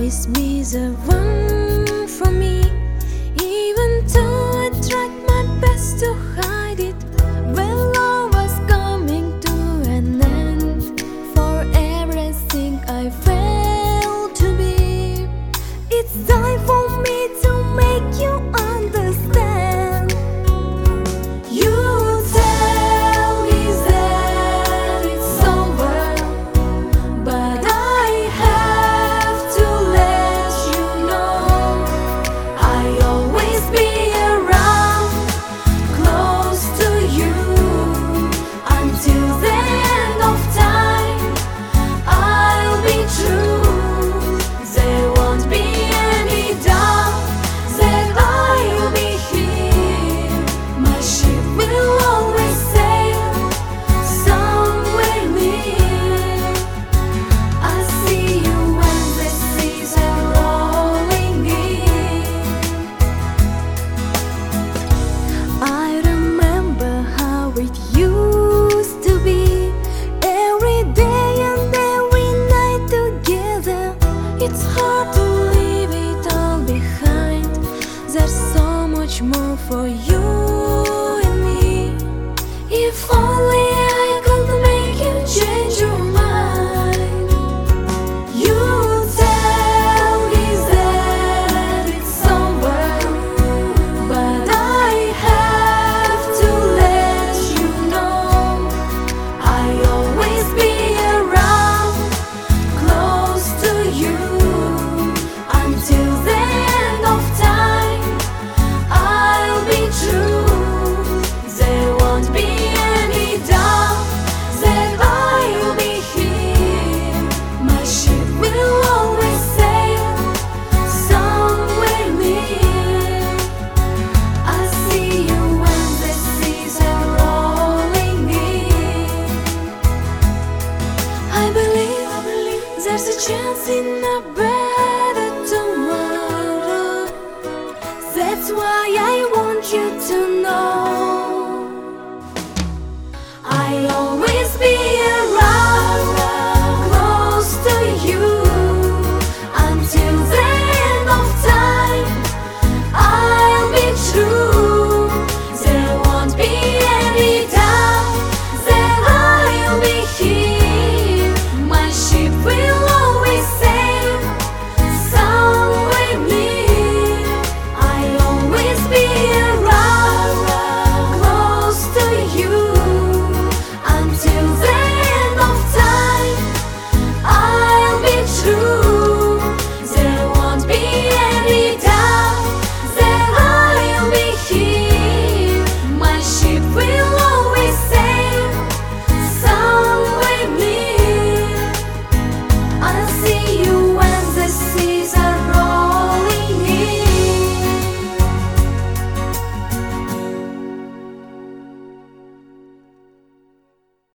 always be the one for me. Even though I tried my best to hide it, well, love was coming to an end. For everything I failed to be, it's time for me to make you understand. You tell me that it's over, but I have to let you know I'll always be around, close to you, until the end of time. I'll be true, there won't be any doubt that I'll be here. My ship will always sail somewhere near. I see you when the seas are rolling in. I remember how it used to be, every day and every night together. It's hard to leave it all behind. There's so much more for you and me. If only I could make you change your mind. You tell me that it's over, but I have to let you know I'll always be around, close to you, until the end of time. I'll be true, there won't be any doubt that I'll be here. My ship will always sail somewhere near. I see you when the seas are rolling in. I believe there's a chance in a better tomorrow. That's why I want you to